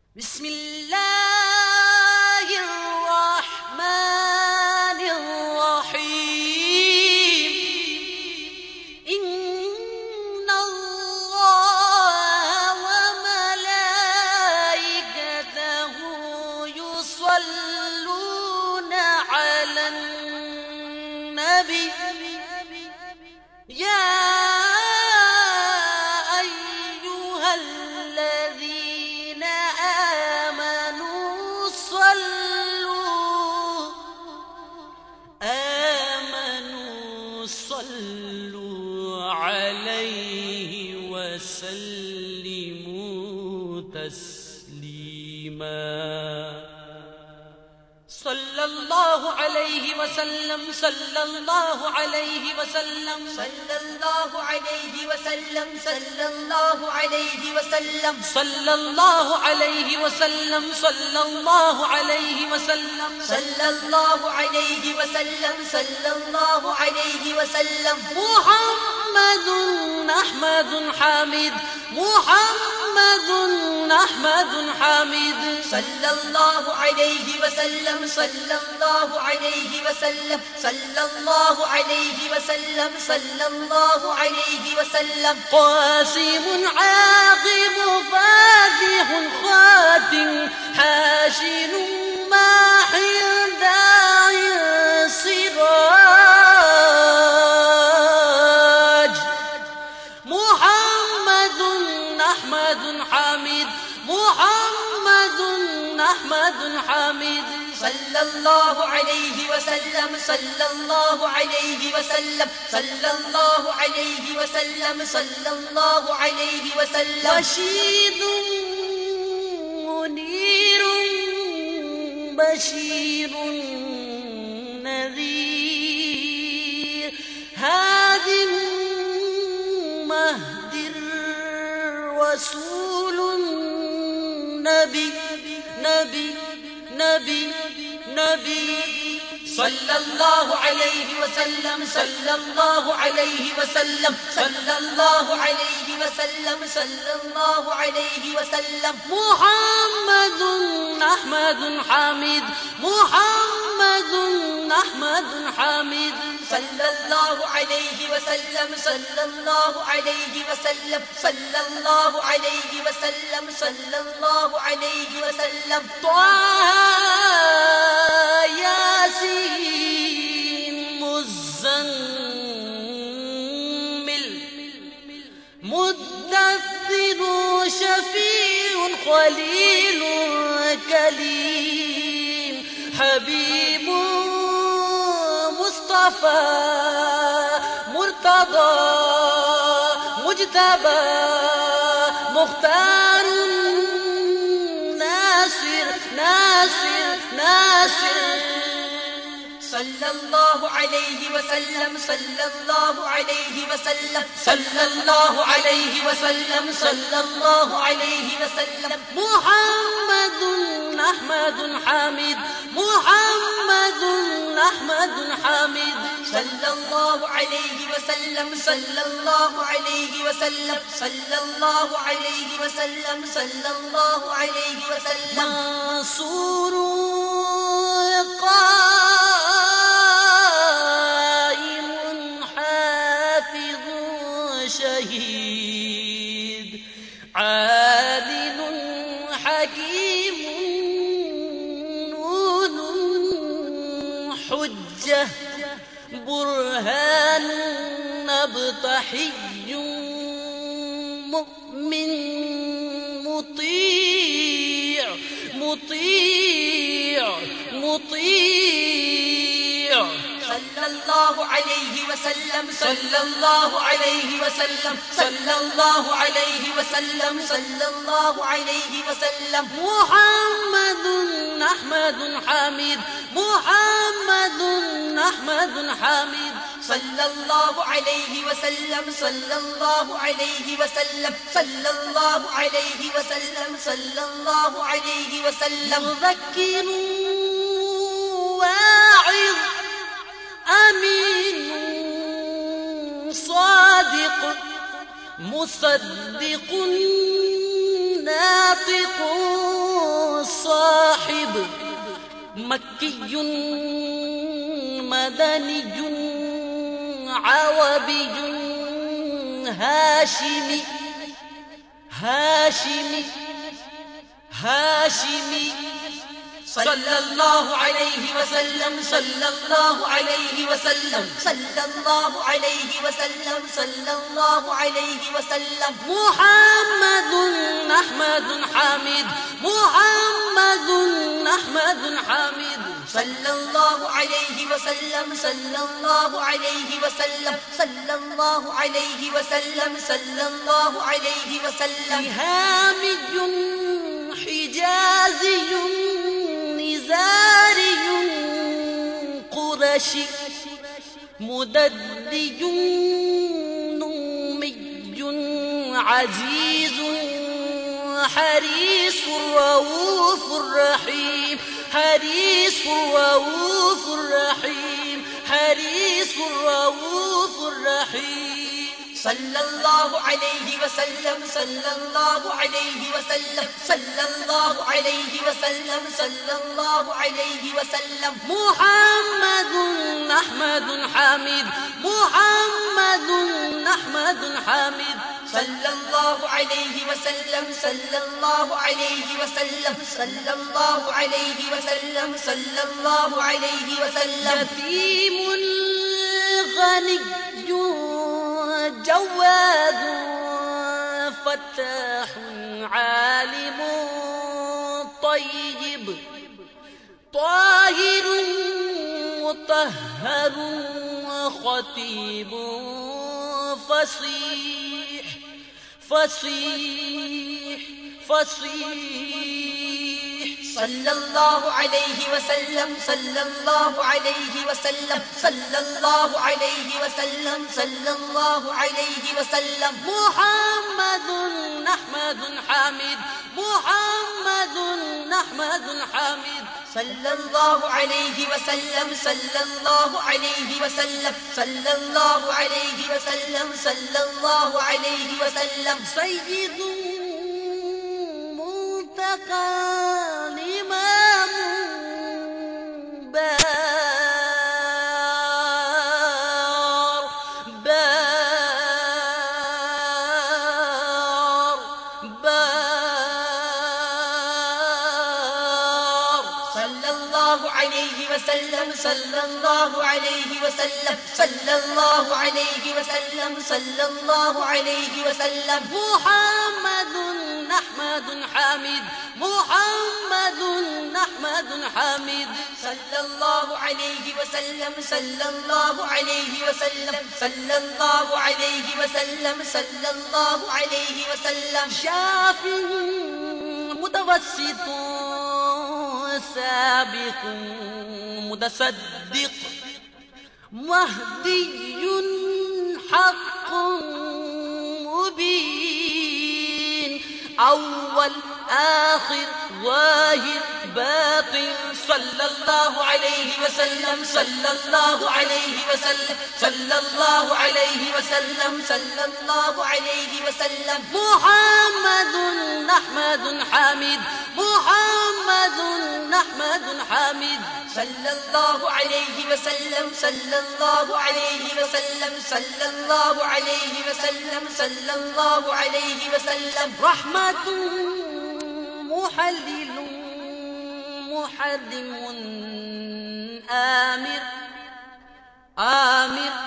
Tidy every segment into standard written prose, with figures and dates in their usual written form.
بسم الله الرحمن الرحيم إن الله وملائكته يصلون على النبي يا صلوا عليه وسلموا تسليما صلى الله عليه وسلم صلى الله عليه وسلم صلى الله عليه وسلم صلى الله عليه وسلم صلى الله عليه وسلم صلى الله عليه وسلم صلى الله عليه وسلم صلى الله عليه وسلم محمد أحمد حامد محمد أحمد حامد صلى الله عليه وسلم صلى الله عليه وسلم صلى الله عليه وسلم صلى الله عليه وسلم قاسم عاقب فاتح خاتم حاشر ماحل داعي السراج محمد أحمد حامد محمد أحمد حامد صلى الله عليه وسلم صلى الله عليه وسلم صلى الله عليه وسلم صلى الله عليه وسلم رشيد منير بشير نذير هاد مهد رسول نبي نبي نبي نبي صلى الله عليه وسلم صلى الله عليه وسلم صلى الله عليه وسلم صلى الله عليه وسلم محمد أحمد حامد محمد أحمد حامد صلى الله عليه وسلم صلى الله عليه وسلم صلى الله عليه وسلم صلى الله عليه وسلم ياسين مزمل مدثر شفيع خليل كليم حبيب مصطفى مرتضى مجتبى مختار ناصر ناصر ناصر صلى الله عليه وسلم صلى الله عليه وسلم صلى الله عليه وسلم صلى الله عليه وسلم محمد أحمد حامد محمد أحمد حامد صلى الله عليه وسلم صلى الله عليه وسلم صلى الله عليه وسلم صلى الله عليه وسلم منصور شهيد عادل حكيم نون حجة برهان نبطحي مؤمن مطيع مطيع مطيع صلى الله عليه وسلم صلى الله عليه وسلم صلى الله عليه وسلم صلى الله عليه وسلم محمد أحمد حامد محمد أحمد حامد صلى الله عليه وسلم صلى الله عليه وسلم صلى الله عليه وسلم صلى الله عليه وسلم مذكر واعظ أمين صادق مصدق ناطق مكي مدني عربي هاشمي هاشمي هاشمي صلى الله عليه وسلم صلى الله عليه وسلم صلى الله عليه وسلم صلى الله عليه وسلم محمد أحمد حميد محمد أحمد حميد صلى الله عليه وسلم صلى الله عليه وسلم صلى الله عليه وسلم صلى الله عليه وسلم هامي حجازي نزاري قرشي مددي نومي عزيز حريص رؤوف رحيم حريص رؤوف رحيم حريص رؤوف رحيم صلى الله عليه وسلم صلى الله عليه وسلم صلى الله عليه وسلم صلى الله عليه وسلم محمد أحمد حميد محمد أحمد حميد صلى الله عليه وسلم صلى الله عليه وسلم صلى الله عليه وسلم صلى الله عليه وسلم يتيم غني جواد فتاح عالم طيب طاهر مطهر خطيب فصيح فصيح فصيح صلى الله عليه وسلم صلى الله عليه وسلم صلى الله عليه وسلم صلى الله عليه وسلم محمد أحمد حميد محمد أحمد حميد صلى الله عليه وسلم صلى الله عليه وسلم صلى الله عليه وسلم صلى الله عليه وسلم سيد منتقى الإمام بار بار بار صلى الله عليه وسلم صلى الله عليه وسلم صلى الله عليه وسلم صلى الله عليه وسلم محمد أحمد حميد محمد أحمد حميد صلى الله عليه وسلم صلى الله عليه وسلم صلى الله عليه وسلم صلى الله عليه وسلم شاف متوسط سابق متصدق مهدي حق مبين أول آخر ظاهر باطن صلى الله عليه وسلم صلى الله عليه وسلم صلى الله عليه وسلم صلى الله عليه وسلم محمد أحمد حميد محمد أحمد حميد صلى الله عليه وسلم صلى الله عليه وسلم صلى الله عليه وسلم صلى الله عليه وسلم رحمة محلل محرم آمر آمر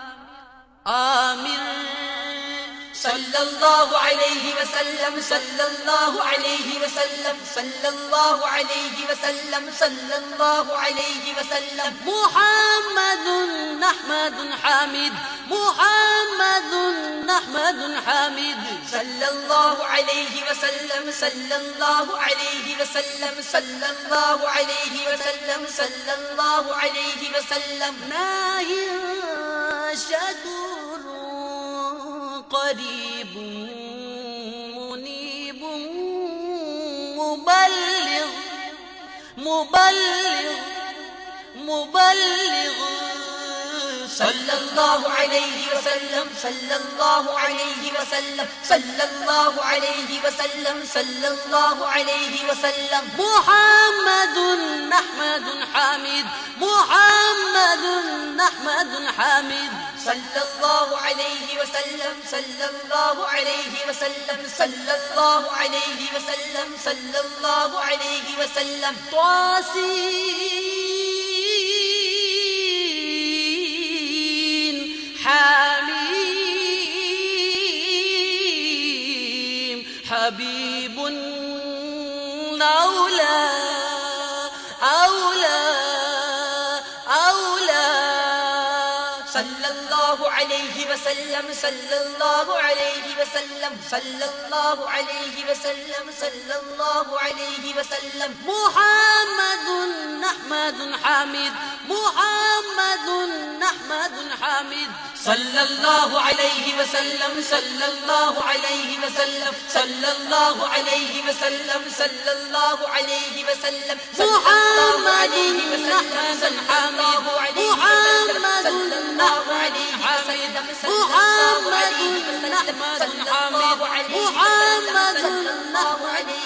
آمر صلى الله عليه وسلم صلى الله عليه وسلم صلى الله عليه وسلم صلى الله عليه وسلم محمد أحمد حميد محمد أحمد حميد صلى الله عليه وسلم صلى الله عليه وسلم صلى الله عليه وسلم صلى الله عليه وسلم ناهي شكور قريب منيب مبلغ مبلغ مبلغ صلى الله عليه وسلم صلى الله عليه وسلم صلى الله عليه وسلم صلى الله عليه وسلم محمد أحمد حامد محمد أحمد حامد صلى الله عليه وسلم صلى الله عليه وسلم صلى الله عليه وسلم صلى الله عليه وسلم طاسين حميم حبيب أولى أولى أولى صلى الله عليه وسلم صلى الله عليه وسلم صلى الله عليه وسلم صلى الله عليه وسلم محمد أحمد حامد محمد أحمد حامد صلى الله عليه وسلم صلى الله عليه وسلم صلى الله عليه وسلم صلى الله عليه وسلم محمد أحمد حامد محمد الله عليه وسلم محمد أحمد حامد محمد الله عليه